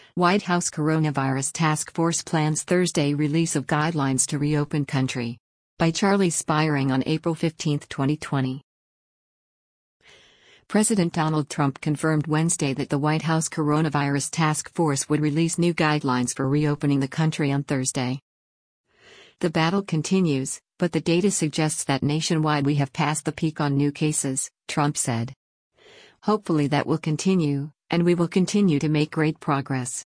White House Coronavirus Task Force plans Thursday release of guidelines to reopen country. By Charlie Spiring on April 15, 2020. President Donald Trump confirmed Wednesday that the White House Coronavirus Task Force would release new guidelines for reopening the country on Thursday. The battle continues, but the data suggests that nationwide we have passed the peak on new cases, Trump said. Hopefully that will continue, and we will continue to make great progress.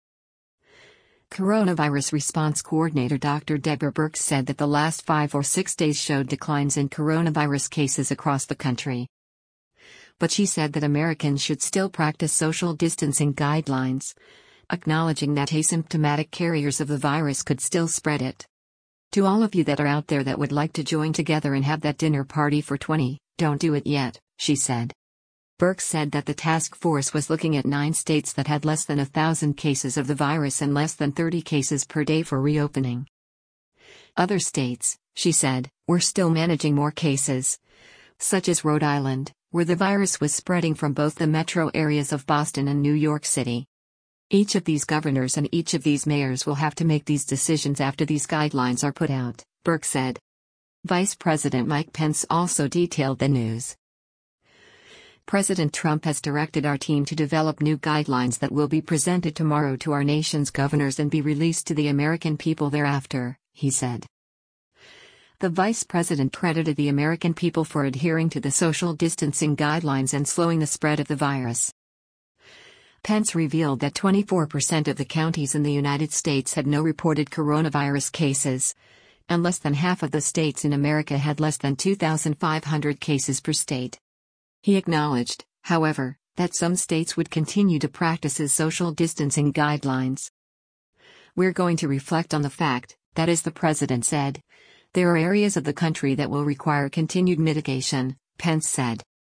Coronavirus Response Coordinator Dr. Deborah Birx said that the last 5 or 6 days showed declines in coronavirus cases across the country. But she said that Americans should still practice social distancing guidelines, acknowledging that asymptomatic carriers of the virus could still spread it. To all of you that are out there that would like to join together and have that dinner party for 20, don't do it yet, she said. Birx said that the task force was looking at 9 states that had less than 1,000 cases of the virus and less than 30 cases per day for reopening. Other states, she said, were still managing more cases, such as Rhode Island, where the virus was spreading from both the metro areas of Boston and New York City. Each of these governors and each of these mayors will have to make these decisions after these guidelines are put out, Birx said. Vice President Mike Pence also detailed the news. President Trump has directed our team to develop new guidelines that will be presented tomorrow to our nation's governors and be released to the American people thereafter, he said. The vice president credited the American people for adhering to the social distancing guidelines and slowing the spread of the virus. Pence revealed that 24% of the counties in the United States had no reported coronavirus cases, and less than half of the states in America had less than 2,500 cases per state. He acknowledged, however, that some states would continue to practice his social distancing guidelines. We're going to reflect on the fact, that as the president said, there are areas of the country that will require continued mitigation, Pence said.